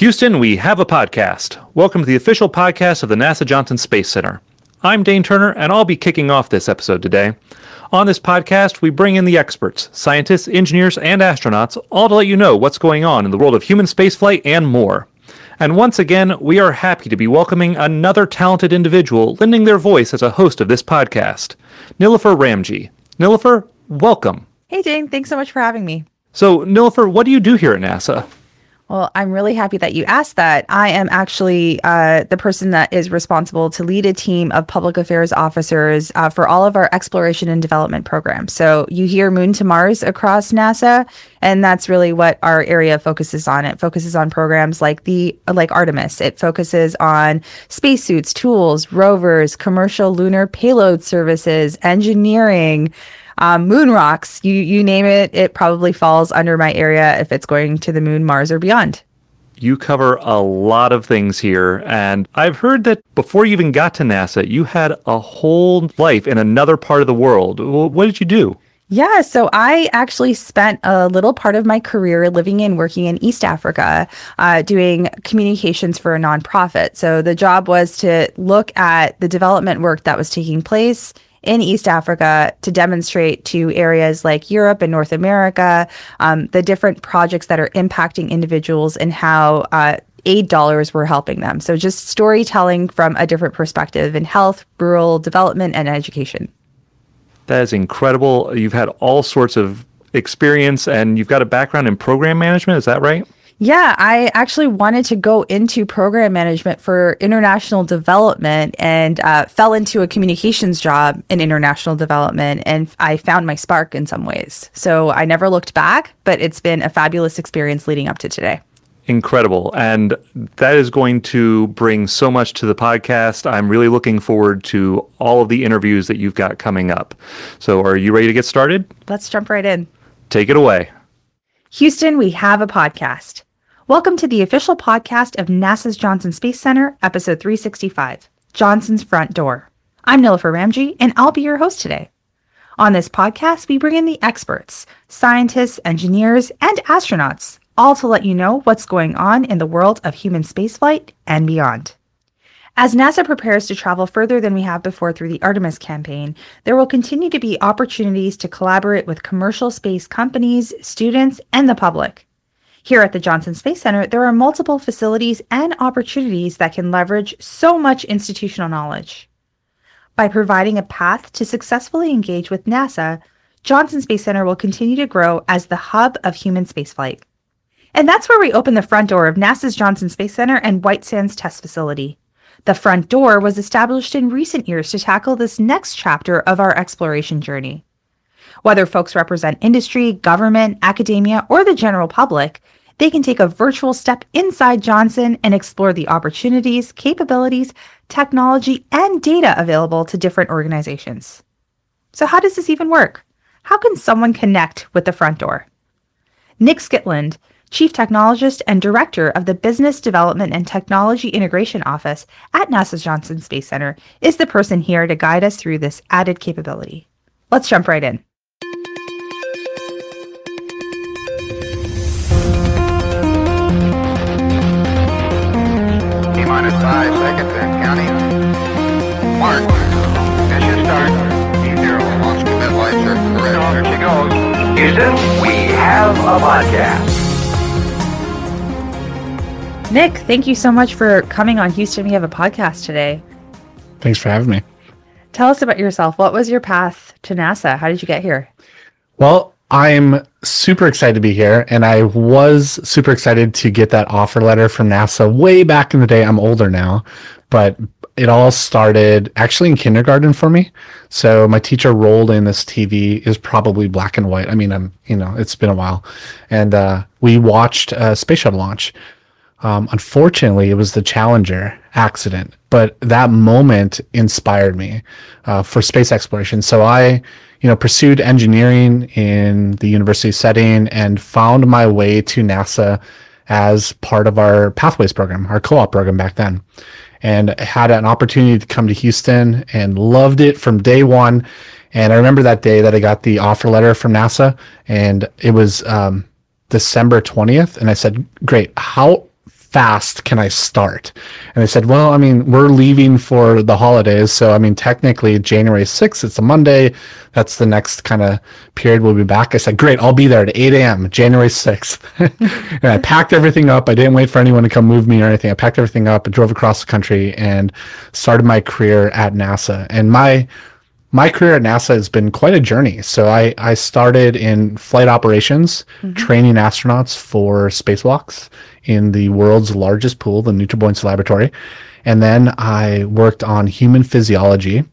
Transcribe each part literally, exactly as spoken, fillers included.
Houston, we have a podcast. Welcome to the official podcast of the NASA Johnson Space Center. I'm Dane Turner, and I'll be kicking off this episode today. On this podcast, we bring in the experts, scientists, engineers, and astronauts, all to let you know what's going on in the world of human spaceflight and more. And once again, we are happy to be welcoming another talented individual lending their voice as a host of this podcast, Nilofer Ramji. Nilofer, welcome. Hey, Dane. Thanks so much for having me. So, Nilofer, what do you do here at NASA? Well, I'm really happy that you asked that. I am actually uh, the person that is responsible to lead a team of public affairs officers uh, for all of our exploration and development programs. So you hear Moon to Mars across NASA, and that's really what our area focuses on. It focuses on programs like the like Artemis. It focuses on spacesuits, tools, rovers, commercial lunar payload services, engineering, Um, moon rocks, you you name it, it probably falls under my area if it's going to the moon, Mars, or beyond. You cover a lot of things here, and I've heard that before you even got to NASA, you had a whole life in another part of the world. What did you do? Yeah, so I actually spent a little part of my career living and working in East Africa, uh, doing communications for a nonprofit. So the job was to look at the development work that was taking place in East Africa to demonstrate to areas like Europe and North America, um, the different projects that are impacting individuals and how uh, aid dollars were helping them. So just storytelling from a different perspective in health, rural development, and education. That is incredible. You've had all sorts of experience, and you've got a background in program management. Is that right? Yeah, I actually wanted to go into program management for international development and uh, fell into a communications job in international development, and I found my spark in some ways. So I never looked back, but it's been a fabulous experience leading up to today. Incredible. And that is going to bring so much to the podcast. I'm really looking forward to all of the interviews that you've got coming up. So are you ready to get started? Let's jump right in. Take it away. Houston, we have a podcast. Welcome to the official podcast of NASA's Johnson Space Center, episode three sixty-five, Johnson's Front Door. I'm Nilofer Ramji, and I'll be your host today. On this podcast, we bring in the experts, scientists, engineers, and astronauts, all to let you know what's going on in the world of human spaceflight and beyond. As NASA prepares to travel further than we have before through the Artemis campaign, there will continue to be opportunities to collaborate with commercial space companies, students, and the public. Here at the Johnson Space Center, there are multiple facilities and opportunities that can leverage so much institutional knowledge. By providing a path to successfully engage with NASA, Johnson Space Center will continue to grow as the hub of human spaceflight. And that's where we open the front door of NASA's Johnson Space Center and White Sands Test Facility. The front door was established in recent years to tackle this next chapter of our exploration journey. Whether folks represent industry, government, academia, or the general public, they can take a virtual step inside Johnson and explore the opportunities, capabilities, technology, and data available to different organizations. So how does this even work? How can someone connect with the front door? Nick Skitland, Chief Technologist and Director of the Business Development and Technology Integration Office at NASA's Johnson Space Center, is the person here to guide us through this added capability. Let's jump right in. Minus five seconds and counting. Mark, mission start. E zero, launch commit light circle correct. There she goes. Houston, we have a podcast. Nick, thank you so much for coming on Houston. We have a podcast today. Thanks for having me. Tell us about yourself. What was your path to NASA? How did you get here? Well, I'm super excited to be here, and I was super excited to get that offer letter from NASA way back in the day. I'm older now, but it all started actually in kindergarten for me. So my teacher rolled in this T V. Is probably black and white. I mean, I'm you know, it's been a while, and uh, we watched a space shuttle launch. Um, unfortunately, it was the Challenger accident, but that moment inspired me uh, for space exploration. So I, you know, pursued engineering in the university setting and found my way to NASA as part of our Pathways program, our co-op program back then, and had an opportunity to come to Houston and loved it from day one. And I remember that day that I got the offer letter from NASA, and it was um, December twentieth. And I said, great, how fast can I start? And they said, well, I mean, we're leaving for the holidays. So, I mean, technically January sixth, it's a Monday. That's the next kind of period we'll be back. I said, great, I'll be there at eight a.m., January sixth. And I packed everything up. I didn't wait for anyone to come move me or anything. I packed everything up and drove across the country and started my career at NASA. And my My career at NASA has been quite a journey. So I, I started in flight operations, mm-hmm. training astronauts for spacewalks in the world's largest pool, the Neutral Buoyancy Laboratory. And then I worked on human physiology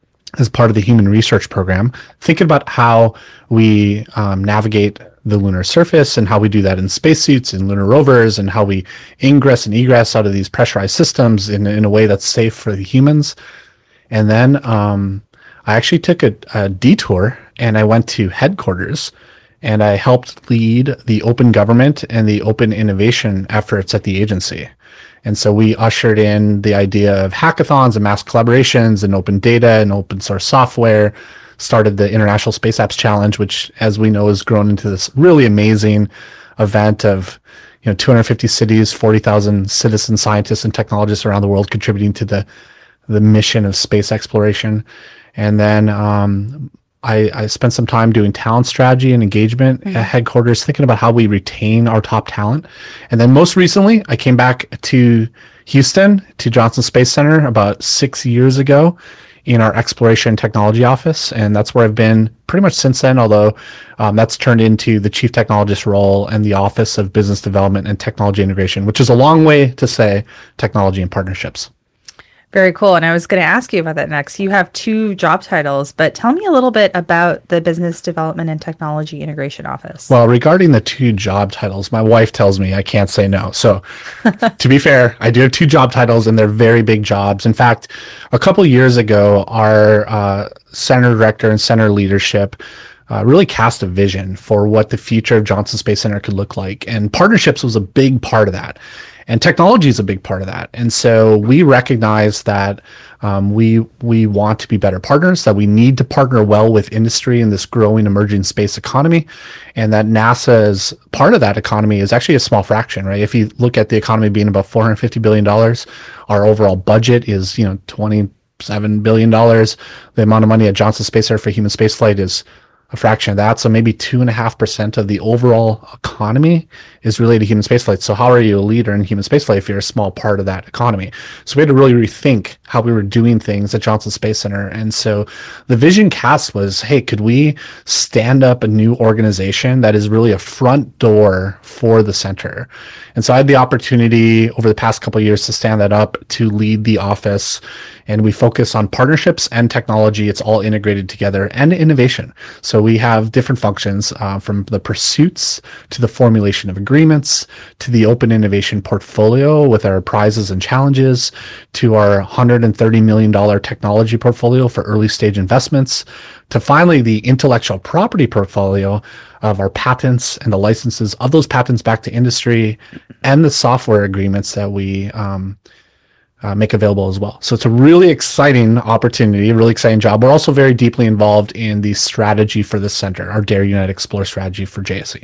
as part of the human research program, thinking about how we um, navigate the lunar surface and how we do that in spacesuits and lunar rovers and how we ingress and egress out of these pressurized systems in, in a way that's safe for the humans. And then um, I actually took a, a detour and I went to headquarters and I helped lead the open government and the open innovation efforts at the agency. And so we ushered in the idea of hackathons and mass collaborations and open data and open source software, started the International Space Apps Challenge, which, as we know, has grown into this really amazing event of, you know, two hundred fifty cities, forty thousand citizen scientists and technologists around the world contributing to the, the mission of space exploration. And then um, I, I spent some time doing talent strategy and engagement mm-hmm. at headquarters, thinking about how we retain our top talent. And then most recently, I came back to Houston, to Johnson Space Center about six years ago in our exploration technology office. And that's where I've been pretty much since then, although um, that's turned into the chief technologist role and the Office of Business Development and Technology Integration, which is a long way to say technology and partnerships. Very cool. And I was going to ask you about that next. You have two job titles, but tell me a little bit about the Business Development and Technology Integration Office. Well, regarding the two job titles, my wife tells me I can't say no. So to be fair, I do have two job titles and they're very big jobs. In fact, a couple of years ago, our uh, center director and center leadership Uh, really cast a vision for what the future of Johnson Space Center could look like. And partnerships was a big part of that. And technology is a big part of that. And so we recognize that um, we we want to be better partners, that we need to partner well with industry in this growing emerging space economy, and that NASA's part of that economy is actually a small fraction, right? If you look at the economy being about four hundred fifty billion dollars, our overall budget is, you know, twenty-seven billion dollars. The amount of money at Johnson Space Center for human spaceflight is a fraction of that. So maybe two and a half percent of the overall economy is related to human spaceflight. So how are you a leader in human spaceflight if you're a small part of that economy? So we had to really rethink how we were doing things at Johnson Space Center. And so the vision cast was, hey, could we stand up a new organization that is really a front door for the center? And so I had the opportunity over the past couple of years to stand that up, to lead the office. And we focus on partnerships and technology. It's all integrated together, and innovation. So we have different functions uh, from the pursuits to the formulation of agreements to the open innovation portfolio with our prizes and challenges to our one hundred thirty million dollars technology portfolio for early stage investments to finally the intellectual property portfolio of our patents and the licenses of those patents back to industry and the software agreements that we um, Uh, make available as well. So it's a really exciting opportunity, a really exciting job. We're also very deeply involved in the strategy for the center, our Dare Unite Explore strategy for J S C.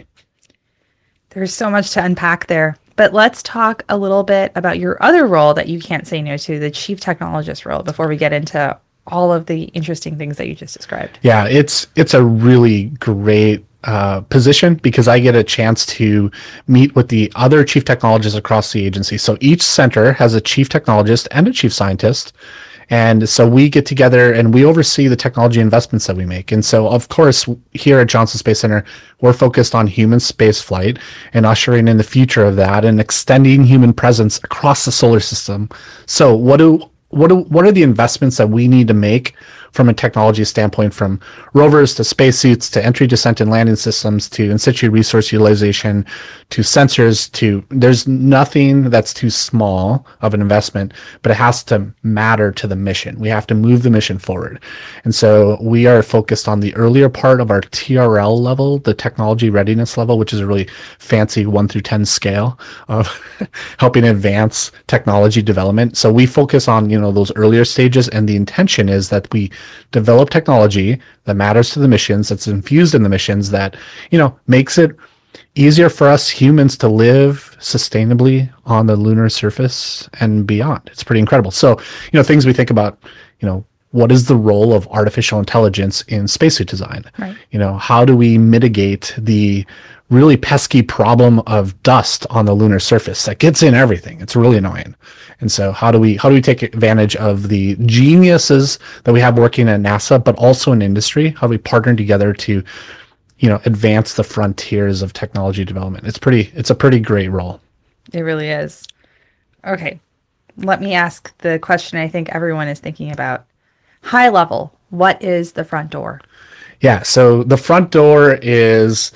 There's so much to unpack there. But let's talk a little bit about your other role that you can't say no to, the chief technologist role, before we get into all of the interesting things that you just described. Yeah, it's it's a really great Uh, position because I get a chance to meet with the other chief technologists across the agency. So each center has a chief technologist and a chief scientist. And so we get together and we oversee the technology investments that we make. And so, of course, here at Johnson Space Center, we're focused on human space flight and ushering in the future of that and extending human presence across the solar system. So what do what do, what are the investments that we need to make from a technology standpoint, from rovers to spacesuits to entry, descent, and landing systems to in situ resource utilization to sensors to, there's nothing that's too small of an investment, but it has to matter to the mission. We have to move the mission forward. And so we are focused on the earlier part of our T R L level, the technology readiness level, which is a really fancy one through ten scale of helping advance technology development. So we focus on, you know, those earlier stages, and the intention is that we develop technology that matters to the missions, that's infused in the missions, that, you know, makes it easier for us humans to live sustainably on the lunar surface and beyond. It's pretty incredible. So, you know, things we think about, you know, what is the role of artificial intelligence in spacesuit design? Right. You know, how do we mitigate the really pesky problem of dust on the lunar surface that gets in everything? It's really annoying. And so how do we how do we take advantage of the geniuses that we have working at NASA, but also in industry? How do we partner together to, you know, advance the frontiers of technology development? It's pretty it's a pretty great role. It really is. Okay. Let me ask the question I think everyone is thinking about. High level, what is the front door? Yeah, so the front door is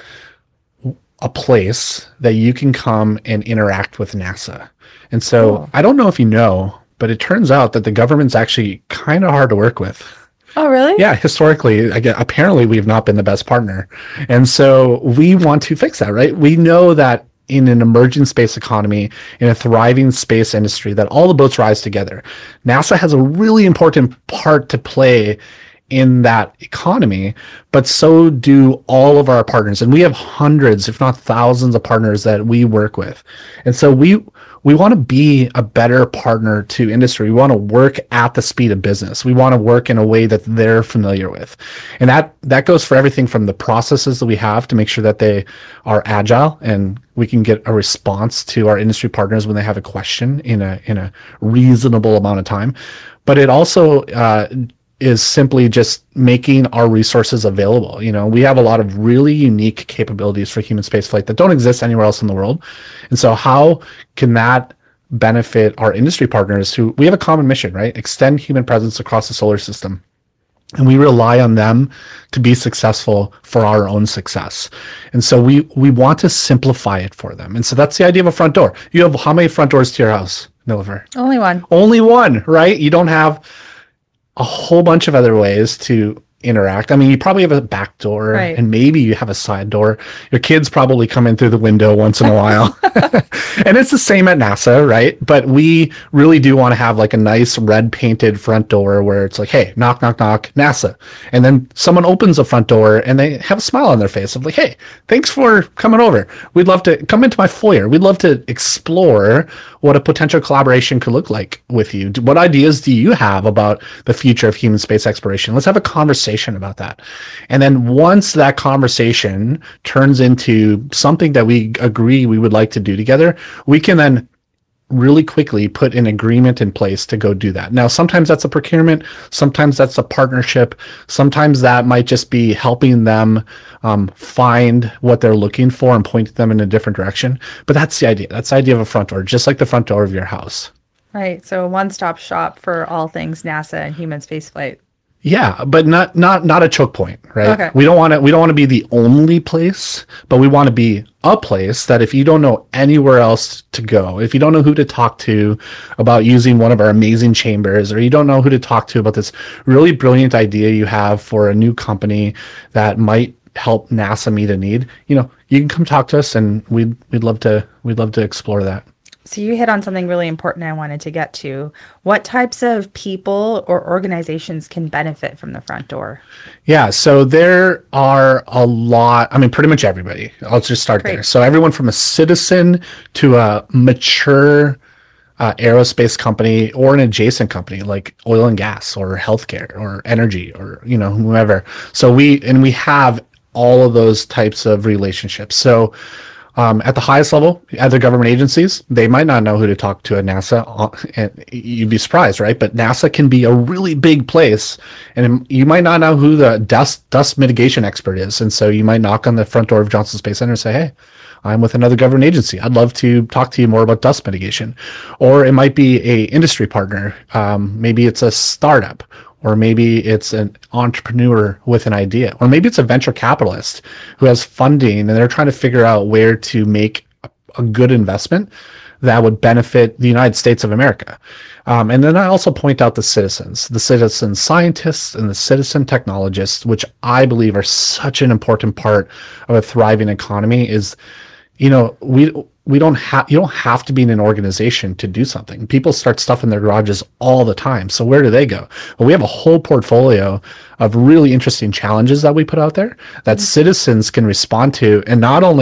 a place that you can come and interact with NASA. And so Cool. I don't know if you know, but it turns out that the government's actually kind of hard to work with. Oh, really? Yeah, historically, again, apparently we've not been the best partner. And so we want to fix that, right? We know that in an emerging space economy, in a thriving space industry, that all the boats rise together. NASA has a really important part to play in that economy, but so do all of our partners. And we have hundreds, if not thousands of partners that we work with. And so we we want to be a better partner to industry. We want to work at the speed of business. We want to work in a way that they're familiar with. And that that goes for everything from the processes that we have to make sure that they are agile and we can get a response to our industry partners when they have a question in a in a reasonable amount of time. But it also uh, is simply just making our resources available. You know, we have a lot of really unique capabilities for human spaceflight that don't exist anywhere else in the world. And so how can that benefit our industry partners who we have a common mission, right? Extend human presence across the solar system. And we rely on them to be successful for our own success. And so we we want to simplify it for them. And so that's the idea of a front door. You have how many front doors to your house, Nilofer? Only one. Only one, right? You don't have a whole bunch of other ways to interact. I mean, you probably have a back door Right. and maybe you have a side door. Your kids probably come in through the window once in a while. And it's the same at NASA, right? But we really do want to have like a nice red painted front door where it's like, hey, knock, knock, knock, NASA. And then someone opens the front door and they have a smile on their face of like, hey, thanks for coming over. We'd love to come into my foyer. We'd love to explore what a potential collaboration could look like with you. What ideas do you have about the future of human space exploration? Let's have a conversation about that. And then once that conversation turns into something that we agree we would like to do together, we can then really quickly put an agreement in place to go do that. Now, sometimes that's a procurement, sometimes that's a partnership, sometimes that might just be helping them um, find what they're looking for and point them in a different direction. But that's the idea. That's the idea of a front door, just like the front door of your house. Right. So a one-stop shop for all things NASA and human spaceflight. Yeah, but not not not a choke point, right? Okay. We don't want to we don't want to be the only place, but we want to be a place that if you don't know anywhere else to go, if you don't know who to talk to about using one of our amazing chambers, or you don't know who to talk to about this really brilliant idea you have for a new company that might help NASA meet a need, you know, you can come talk to us and we'd we'd love to we'd love to explore that. So you hit on something really important I wanted to get to. What types of people or organizations can benefit from the front door? Yeah, so there are a lot, I mean, pretty much everybody. I'll just start Great. there. So everyone from a citizen to a mature uh, aerospace company or an adjacent company like oil and gas or healthcare or energy or, you know, whomever. So we, and we have all of those types of relationships. So Um, at the highest level, other government agencies, they might not know who to talk to at NASA, uh, and you'd be surprised, right? But NASA can be a really big place, and you might not know who the dust dust mitigation expert is, and so you might knock on the front door of Johnson Space Center and say, "Hey, I'm with another government agency. I'd love to talk to you more about dust mitigation." Or it might be a industry partner. Um, maybe it's a startup. Or maybe it's an entrepreneur with an idea, or maybe it's a venture capitalist who has funding and they're trying to figure out where to make a, a good investment that would benefit the United States of America. Um, and then I also point out the citizens, the citizen scientists and the citizen technologists, which I believe are such an important part of a thriving economy. Is, you know, we we don't have you don't have to be in an organization to do something. People start stuff in their garages all the time. So where do they go? Well, we have a whole portfolio of really interesting challenges that we put out there that citizens can respond to and not only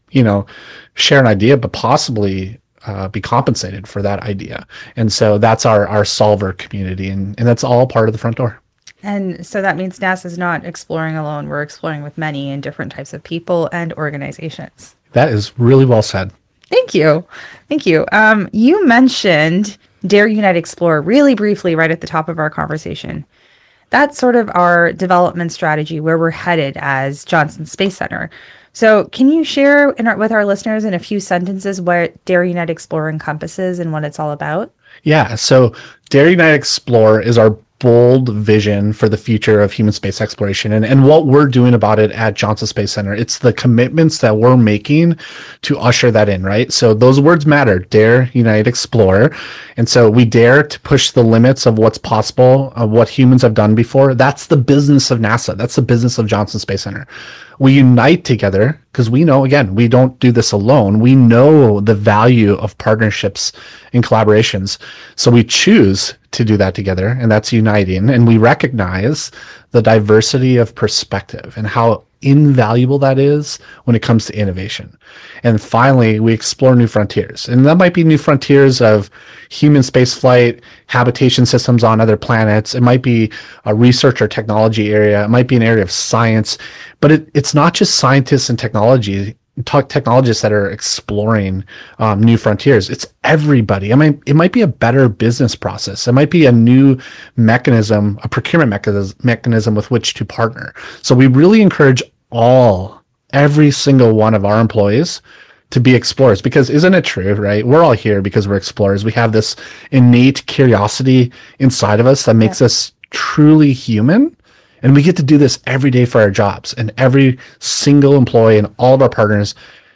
you know, share an idea, but possibly uh, be compensated for that idea. And so that's our, our solver community. And, and that's all part of the front door. And so that means NASA's not exploring alone. We're exploring with many and different types of people and organizations. That is really well said. Thank you. Thank you. Um, you mentioned Dare Unite Explore really briefly right at the top of our conversation. That's sort of our development strategy, where we're headed as Johnson Space Center. So can you share in our, with our listeners in a few sentences what Dare Unite Explore encompasses and what it's all about? Yeah. So Dare Unite Explore is our bold vision for the future of human space exploration and, and what we're doing about it at Johnson Space Center. It's the commitments that we're making to usher that in, right? So those words matter: Dare, Unite, Explore. And so we dare to push the limits of what's possible, of what humans have done before. That's the business of NASA. That's the business of Johnson Space Center. We unite together because we know, again, we don't do this alone. We know the value of partnerships and collaborations. So we choose to do that together, and that's uniting. And we recognize the diversity of perspective and how invaluable that is when it comes to innovation. And finally, we explore new frontiers. And that might be new frontiers of human spaceflight, habitation systems on other planets. It might be a research or technology area. It might be an area of science. But it, it's not just scientists and technology technologists that are exploring um, new frontiers. It's everybody. I mean, it might be a better business process. It might be a new mechanism, a procurement mechanism, mechanism with which to partner. So we really encourage all, every single one of our employees to be explorers, because isn't it true, right? We're all here because we're explorers. We have this innate curiosity inside of us that makes yeah. us truly human. And we get to do this every day for our jobs. And every single employee and all of our partners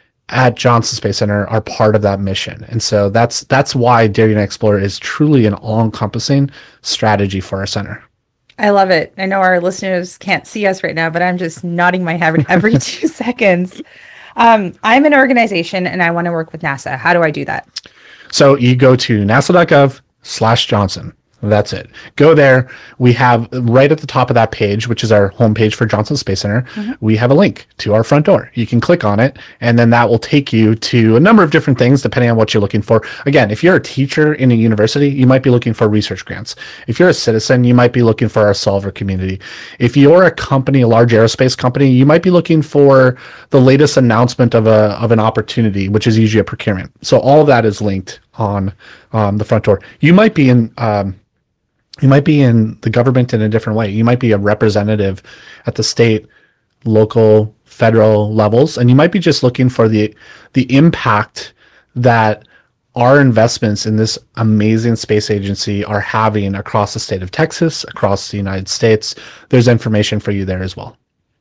at Johnson Space Center are part of that mission. And so that's that's why Dare Unite Explore is truly an all-encompassing strategy for our center. I love it. I know our listeners can't see us right now, but I'm just nodding my head every two seconds. Um, I'm an organization and I want to work with NASA. How do I do that? So you go to nasa.gov slash Johnson. That's it. Go there. We have right at the top of that page, which is our homepage for Johnson Space Center, mm-hmm. we have a link to our front door. You can click on it, and then that will take you to a number of different things depending on what you're looking for. Again, if you're a teacher in a university, you might be looking for research grants. If you're a citizen, you might be looking for our solver community. If you're a company, a large aerospace company, you might be looking for the latest announcement of a of an opportunity, which is usually a procurement. So all of that is linked on um, the front door. You might be in um, You might be in the government in a different way. You might be a representative at the state, local, federal levels, and you might be just looking for the the impact that our investments in this amazing space agency are having across the state of Texas, across the United States. There's information for you there as well.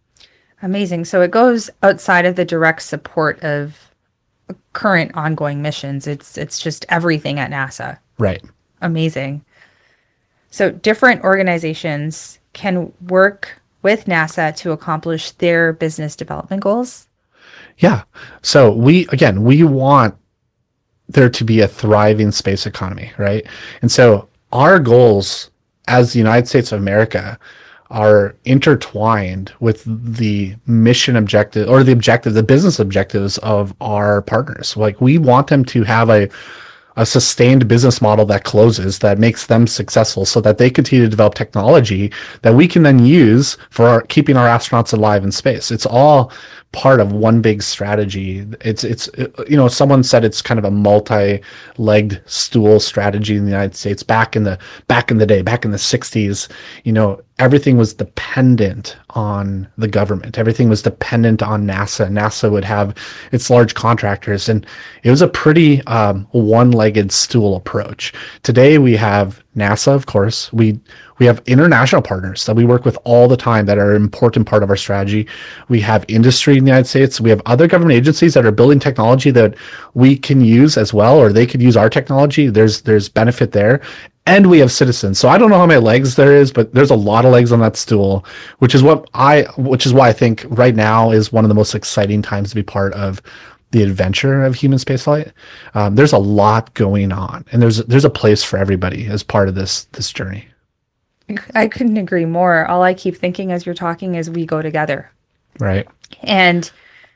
Amazing. So it goes outside of the direct support of current ongoing missions. It's it's just everything at NASA. Right. Amazing. So different organizations can work with NASA to accomplish their business development goals? Yeah. So we, again, we want there to be a thriving space economy, right? And so our goals as the United States of America are intertwined with the mission objective or the objective, the business objectives of our partners. Like we want them to have a a sustained business model that closes, that makes them successful so that they continue to develop technology that we can then use for our, keeping our astronauts alive in space. It's all part of one big strategy. It's, it's, you know, someone said it's kind of a multi-legged stool strategy in the United States back in the, back in the day, back in the sixties, you know, everything was dependent on the government. Everything was dependent on NASA. NASA would have its large contractors, and it was a pretty um, one-legged stool approach. Today we have NASA, of course. We we have international partners that we work with all the time that are an important part of our strategy. We have industry in the United States. We have other government agencies that are building technology that we can use as well, or they could use our technology. There's there's benefit there. And we have citizens. So I don't know how many legs there is, but there's a lot of legs on that stool, which is what I, which is why I think right now is one of the most exciting times to be part of the adventure of human spaceflight. Um, there's a lot going on, and there's there's a place for everybody as part of this this journey. I couldn't agree more. All I keep thinking as you're talking is we go together. Right. And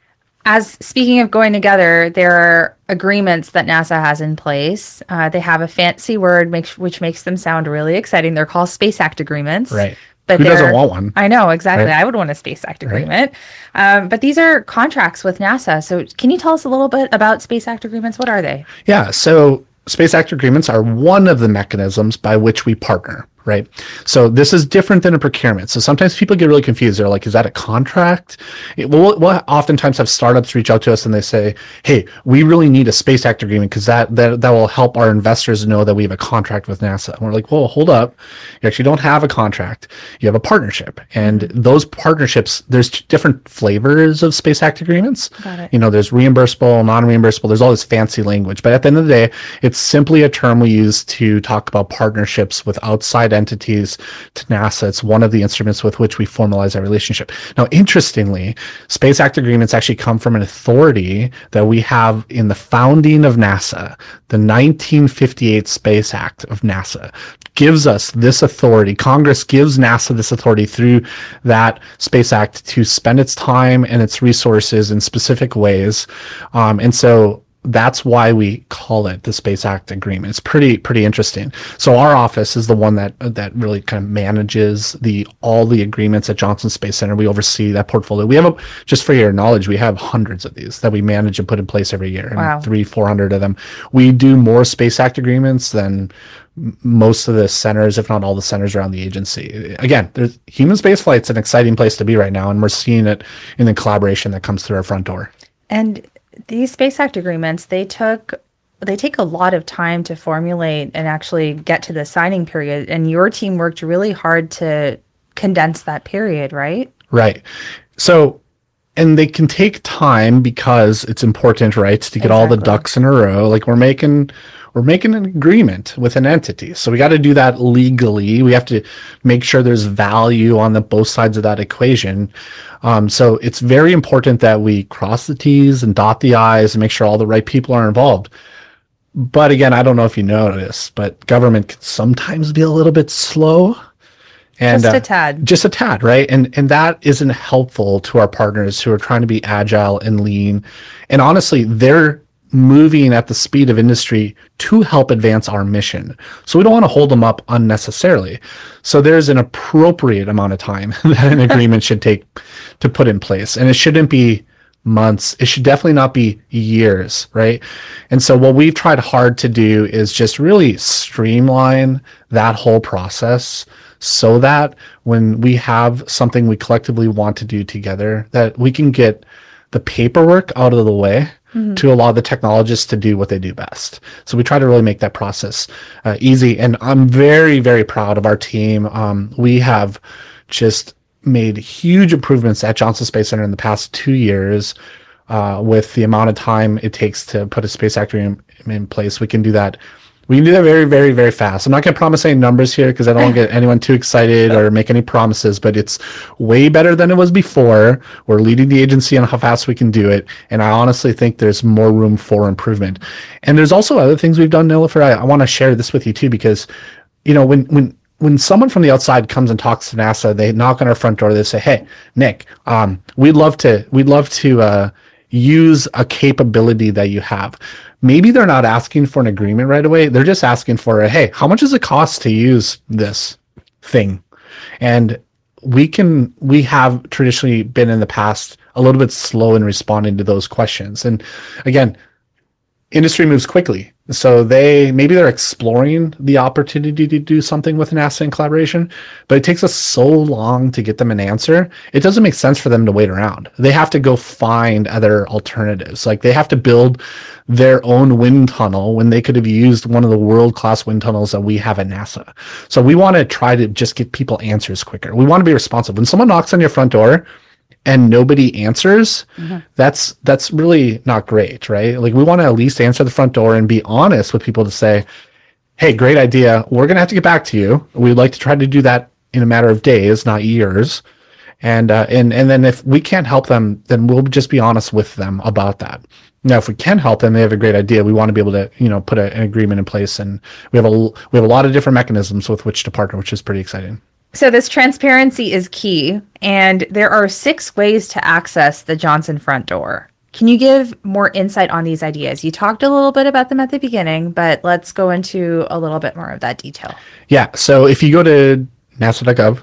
As speaking of going together, there are agreements that NASA has in place. Uh, they have a fancy word makes, which makes them sound really exciting. They're called Space Act agreements. Right. But Who doesn't they're- want one? I know, exactly. Right. I would want a Space Act agreement. Um, but these are contracts with NASA. So can you tell us a little bit about Space Act agreements? What are they? Yeah. So Space Act agreements are one of the mechanisms by which we partner, right? So this is different than a procurement. So sometimes people get really confused. They're like, is that a contract? It, we'll, we'll oftentimes have startups reach out to us and they say, hey, we really need a Space Act agreement because that, that, that will help our investors know that we have a contract with NASA. And we're like, well, hold up. You actually don't have a contract. You have a partnership. And those partnerships, there's two different flavors of Space Act agreements. Got it. You know, there's reimbursable, non-reimbursable. There's all this fancy language. But at the end of the day, it's simply a term we use to talk about partnerships with outside entities to NASA. It's one of the instruments with which we formalize our relationship. Now, interestingly, Space Act agreements actually come from an authority that we have in the founding of NASA. The nineteen fifty-eight Space Act of NASA gives us this authority. Congress gives NASA this authority through that Space Act to spend its time and its resources in specific ways. Um, and so that's why we call it the Space Act Agreement. It's pretty pretty interesting. So our office is the one that that really kind of manages the all the agreements at Johnson Space Center. We oversee that portfolio. We have a, just for your knowledge, we have hundreds of these that we manage and put in place every year. Wow. And three, four hundred of them. We do more Space Act agreements than m- most of the centers, if not all the centers around the agency. Again, there's human space flight's an exciting place to be right now, and we're seeing it in the collaboration that comes through our front door. And these Space Act agreements, they took they take a lot of time to formulate and actually get to the signing period. And your team worked really hard to condense that period, right? Right. So, and they can take time because it's important, right, to get all the Exactly. ducks in a row. Like we're making, we're making an agreement with an entity. So we got to do that legally. We have to make sure there's value on the both sides of that equation. Um, so it's very important that we cross the T's and dot the I's and make sure all the right people are involved. But again, I don't know if you notice, but government can sometimes be a little bit slow. And, Just a uh, tad. just a tad, right? And and that isn't helpful to our partners who are trying to be agile and lean. And honestly, they're moving at the speed of industry to help advance our mission. So we don't want to hold them up unnecessarily. So there's an appropriate amount of time that an agreement should take to put in place. And it shouldn't be months. It should definitely not be years, right? And so what we've tried hard to do is just really streamline that whole process so that when we have something we collectively want to do together, that we can get the paperwork out of the way to allow the technologists to do what they do best. So we try to really make that process uh, easy. And I'm very, very proud of our team. Um, we have just made huge improvements at Johnson Space Center in the past two years uh, with the amount of time it takes to put a Space Act agreement in place. We can do that. We can do that very, very, very fast. I'm not going to promise any numbers here because I don't want to get anyone too excited or make any promises, but it's way better than it was before. We're leading the agency on how fast we can do it. And I honestly think there's more room for improvement. And there's also other things we've done, Nilofer. I, I want to share this with you too, because, you know, when, when, when someone from the outside comes and talks to NASA, they knock on our front door, they say, hey, Nick, um, we'd love to, we'd love to, uh, use a capability that you have. Maybe they're not asking for an agreement right away. They're just asking for a, hey, how much does it cost to use this thing? And we can, we have traditionally been in the past a little bit slow in responding to those questions. And again, industry moves quickly. So they, maybe they're exploring the opportunity to do something with NASA in collaboration, but it takes us so long to get them an answer. It doesn't make sense for them to wait around. They have to go find other alternatives. Like they have to build their own wind tunnel when they could have used one of the world-class wind tunnels that we have at NASA. So we want to try to just get people answers quicker. We want to be responsive. When someone knocks on your front door and nobody answers, mm-hmm. that's that's really not great, right? Like we want to at least answer the front door and be honest with people to say, hey, great idea. We're going to have to get back to you. We'd like to try to do that in a matter of days, not years. And uh, and and then if we can't help them, then we'll just be honest with them about that. Now, if we can help them, they have a great idea. We want to be able to, you know, put a, an agreement in place, and we have a we have a lot of different mechanisms with which to partner, which is pretty exciting. So this transparency is key, and there are six ways to access the Johnson front door. Can you give more insight on these ideas? You talked a little bit about them at the beginning, but let's go into a little bit more of that detail. Yeah. So if you go to nasa.gov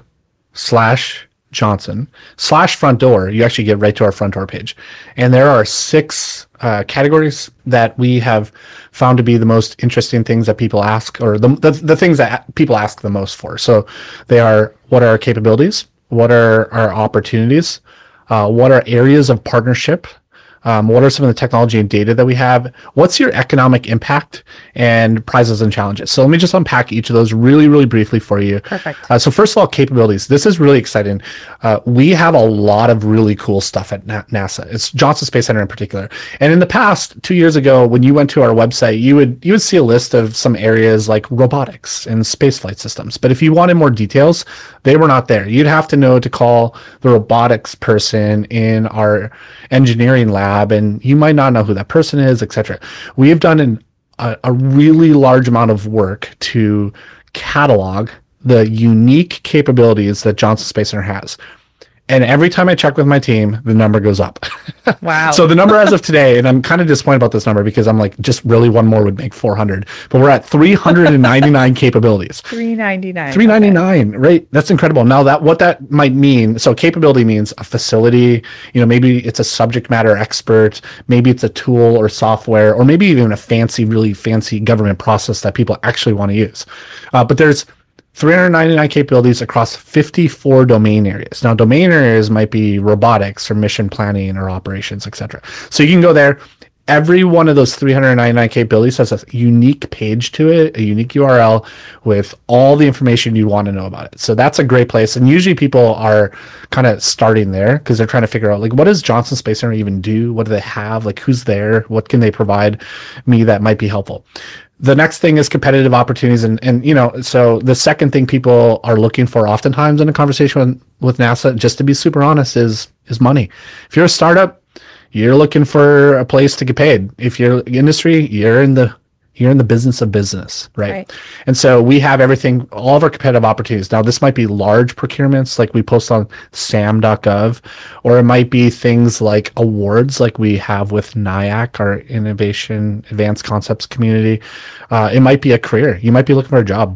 slash Johnson slash front door, you actually get right to our front door page. And there are six uh, categories that we have found to be the most interesting things that people ask, or the, the, the things that people ask the most for. So they are, what are our capabilities? What are our opportunities? Uh, what are areas of partnership? Um, what are some of the technology and data that we have? What's your economic impact, and prizes and challenges? So let me just unpack each of those really, really briefly for you. Perfect. Uh, so first of all, capabilities. This is really exciting. Uh, we have a lot of really cool stuff at Na- NASA. It's Johnson Space Center in particular. And in the past, two years ago, when you went to our website, you would you would see a list of some areas like robotics and spaceflight systems. But if you wanted more details, they were not there. You'd have to know to call the robotics person in our engineering lab, and you might not know who that person is, et cetera. We have done an, a, a really large amount of work to catalog the unique capabilities that Johnson Space Center has. And every time I check with my team, the number goes up. Wow. So the number as of today, and I'm kind of disappointed about this number because I'm like, just really one more would make four hundred, but we're at three hundred ninety-nine capabilities. three ninety-nine. three ninety-nine, right? That's incredible. Now that what that might mean, so capability means a facility, you know, maybe it's a subject matter expert, maybe it's a tool or software, or maybe even a fancy, really fancy government process that people actually want to use. Uh, but there's three hundred ninety-nine capabilities across fifty-four domain areas. Now, domain areas might be robotics or mission planning or operations, et cetera. So you can go there. Every one of those three hundred ninety-nine capabilities has a unique page to it, a unique U R L with all the information you want to know about it. So that's a great place. And usually people are kind of starting there because they're trying to figure out, like, what does Johnson Space Center even do? What do they have? Like, who's there? What can they provide me that might be helpful? The next thing is competitive opportunities. And, and, you know, so the second thing people are looking for oftentimes in a conversation with, with NASA, just to be super honest, is, is money. If you're a startup, you're looking for a place to get paid. If you're industry, you're in the, you're in the business of business, right? right? And so we have everything, all of our competitive opportunities. Now, this might be large procurements like we post on sam dot gov, or it might be things like awards like we have with NIAC, our Innovation Advanced Concepts community. Uh, it might be a career. You might be looking for a job.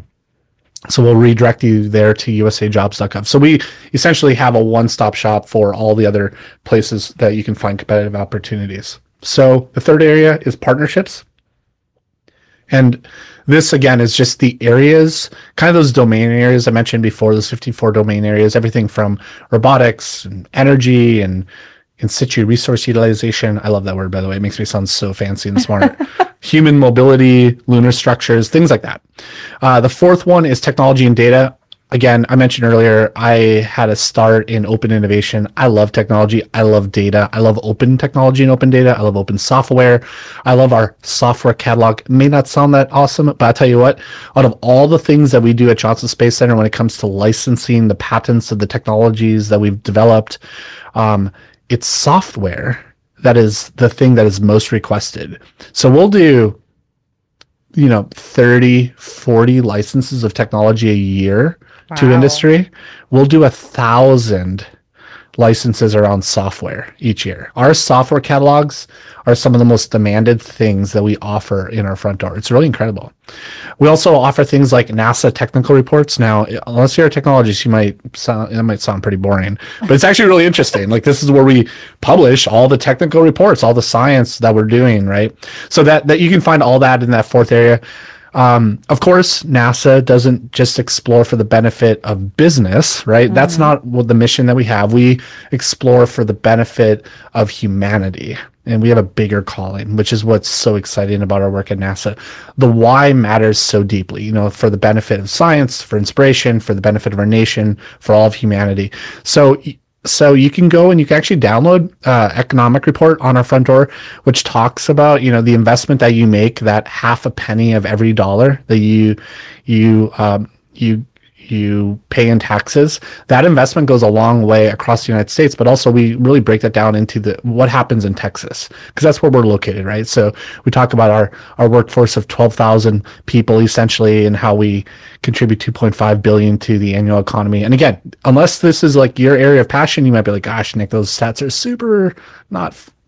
So we'll redirect you there to u s a jobs dot gov. So we essentially have a one-stop shop for all the other places that you can find competitive opportunities. So the third area is partnerships. And this, again, is just the areas, kind of those domain areas I mentioned before, those fifty-four domain areas, everything from robotics and energy and in situ resource utilization. I love that word, by the way. It makes me sound so fancy and smart. Human mobility, lunar structures, things like that. Uh, the fourth one is technology and data. Again, I mentioned earlier, I had a start in open innovation. I love technology. I love data. I love open technology and open data. I love open software. I love our software catalog. It may not sound that awesome, but I'll tell you what, out of all the things that we do at Johnson Space Center when it comes to licensing the patents of the technologies that we've developed, um, it's software that is the thing that is most requested. So we'll do, you know, thirty, forty licenses of technology a year. Wow. To industry. We'll do a thousand licenses around software each year. Our software catalogs are some of the most demanded things that we offer in our front door. It's really incredible. We also offer things like NASA technical reports. Now, unless you're a technologist, you might sound, it might sound pretty boring, but it's actually really interesting. Like, this is where we publish all the technical reports, all the science that we're doing, right? So that, that you can find all that in that fourth area. Um, of course, NASA doesn't just explore for the benefit of business, right? Mm-hmm. That's not what the mission that we have. We explore for the benefit of humanity, and we have a bigger calling, which is what's so exciting about our work at NASA. The why matters so deeply, you know, for the benefit of science, for inspiration, for the benefit of our nation, for all of humanity. So So you can go and you can actually download uh, economic report on our front door, which talks about, you know, the investment that you make, that half a penny of every dollar that you you um, you you pay in taxes. That investment goes a long way across the United States, but also we really break that down into the what happens in Texas, because that's where we're located, right? So we talk about our our workforce of twelve thousand people essentially, and how we contribute two point five billion to the annual economy. And again, unless this is like your area of passion, you might be like, gosh, Nick, those stats are super not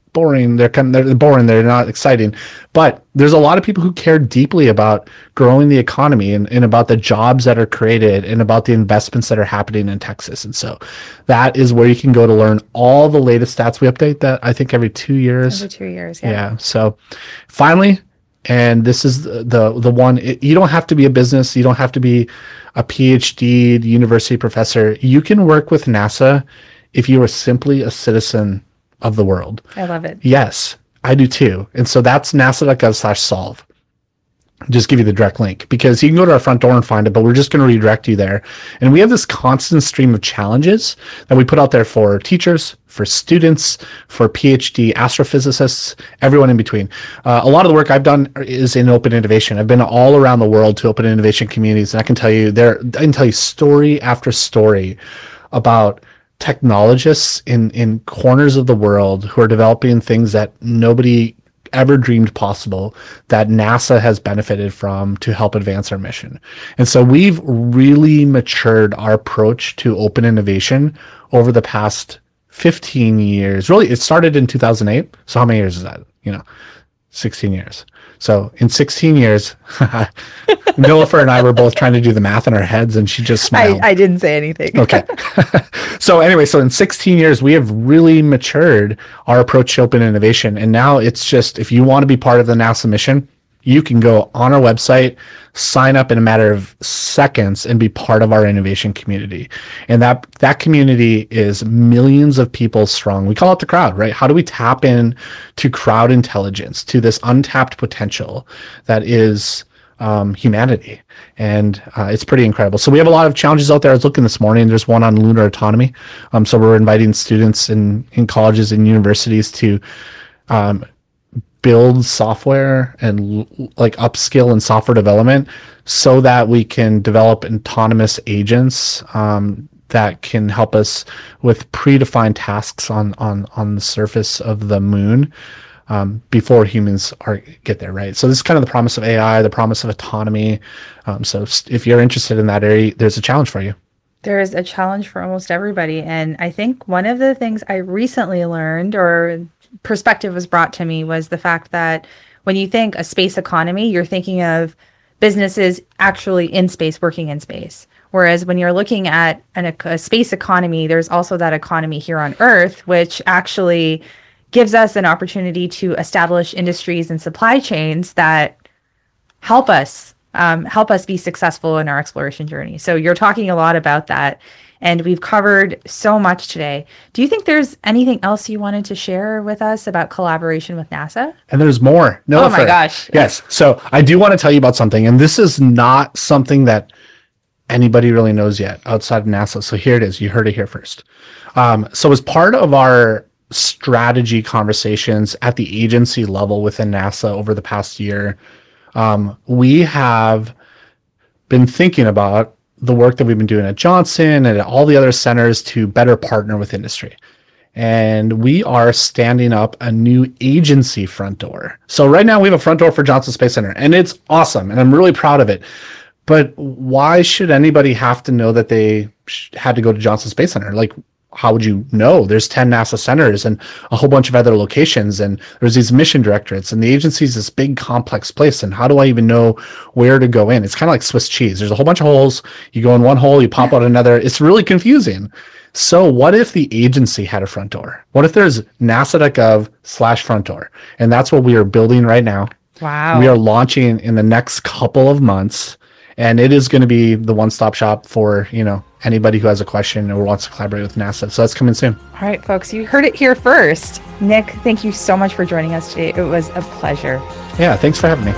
boring. They're kind of, they're boring. They're not exciting. But there's a lot of people who care deeply about growing the economy and, and about the jobs that are created and about the investments that are happening in Texas. And so that is where you can go to learn all the latest stats. We update that, I think, every two years. Every two years, yeah. Yeah. So finally, and this is the the, the one, it, you don't have to be a business. You don't have to be a PhD university professor. You can work with NASA if you are simply a citizen of the world. I love it. Yes, I do too. And so that's nasa.gov slash solve. Just give you the direct link because you can go to our front door and find it, but we're just going to redirect you there. And we have this constant stream of challenges that we put out there for teachers, for students, for PhD astrophysicists, everyone in between. Uh, a lot of the work I've done is in open innovation. I've been all around the world to open innovation communities, and I can tell you there, I can tell you story after story about technologists in, in corners of the world who are developing things that nobody ever dreamed possible that NASA has benefited from to help advance our mission. And so we've really matured our approach to open innovation over the past fifteen years. Really, it started in two thousand eight. So how many years is that? You know, sixteen years. So in sixteen years, Nilofer and I were both trying to do the math in our heads, and she just smiled. I, I didn't say anything. Okay. So anyway, so in sixteen years, we have really matured our approach to open innovation. And now it's just, if you want to be part of the NASA mission, you can go on our website, sign up in a matter of seconds, and be part of our innovation community. And that that community is millions of people strong. We call it the crowd, right? How do we tap in to crowd intelligence, to this untapped potential that is um, humanity? And uh, it's pretty incredible. So we have a lot of challenges out there. I was looking this morning. There's one on lunar autonomy. Um, so we're inviting students in, in colleges and universities to um, build software and like upskill in software development so that we can develop autonomous agents um, that can help us with predefined tasks on on on the surface of the moon um, before humans are get there, right? So this is kind of the promise of A I, the promise of autonomy. Um, so if you're interested in that area, there's a challenge for you. There is a challenge for almost everybody. And I think one of the things I recently learned or perspective was brought to me was the fact that when you think a space economy, you're thinking of businesses actually in space, working in space. Whereas when you're looking at an, a space economy, there's also that economy here on Earth, which actually gives us an opportunity to establish industries and supply chains that help us um, help us be successful in our exploration journey. So you're talking a lot about that. And we've covered so much today. Do you think there's anything else you wanted to share with us about collaboration with NASA? And there's more. No, oh my gosh. Yes. So I do want to tell you about something. And this is not something that anybody really knows yet outside of NASA. So here it is. You heard it here first. Um, so as part of our strategy conversations at the agency level within NASA over the past year, um, we have been thinking about the work that we've been doing at Johnson and at all the other centers to better partner with industry. And we are standing up a new agency front door. So right now we have a front door for Johnson Space Center, and it's awesome, and I'm really proud of it. But why should anybody have to know that they sh- had to go to Johnson Space Center? Like, how would you know? There's ten NASA centers and a whole bunch of other locations, and there's these mission directorates, and the agency is this big complex place. And how do I even know where to go in? It's kind of like Swiss cheese. There's a whole bunch of holes. You go in one hole, you pop out another. It's really confusing. So what if the agency had a front door? What if there's nasa.gov slash front door? And that's what we are building right now. Wow. We are launching in the next couple of months, and it is going to be the one-stop shop for, you know, anybody who has a question or wants to collaborate with NASA. So that's coming soon. All right, folks, you heard it here first. Nick, thank you so much for joining us today. It was a pleasure. Yeah, thanks for having me.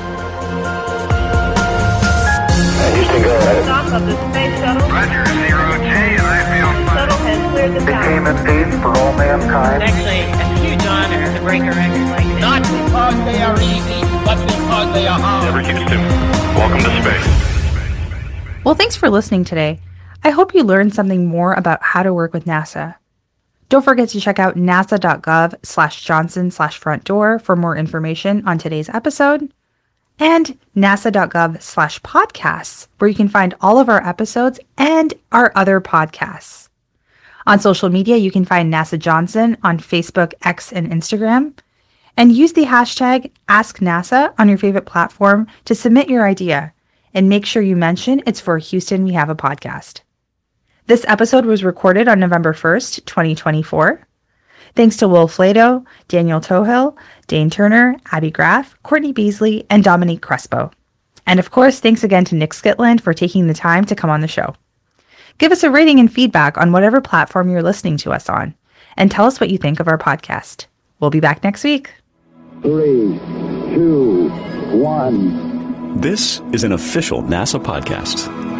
Houston, go ahead. Stop of the space shuttle. Roger, zero J, and I feel fine. Shuttle has cleared the Became tower. indeed for all mankind. It's actually a huge honor to break a record like this. Not because they are easy, but because they are hard. Never Houston, welcome to space. Well, thanks for listening today. I hope you learned something more about how to work with NASA. Don't forget to check out nasa.gov slash Johnson slash front door for more information on today's episode, and nasa.gov slash podcasts, where you can find all of our episodes and our other podcasts. On social media, you can find NASA Johnson on Facebook, X, and Instagram. And use the hashtag AskNASA on your favorite platform to submit your idea. And make sure you mention it's for Houston We Have a Podcast. This episode was recorded on November first, twenty twenty-four. Thanks to Will Flato, Daniel Tohill, Dane Turner, Abby Graff, Courtney Beasley, and Dominique Crespo. And of course, thanks again to Nick Skitland for taking the time to come on the show. Give us a rating and feedback on whatever platform you're listening to us on, and tell us what you think of our podcast. We'll be back next week. Three, two, one. This is an official NASA podcast.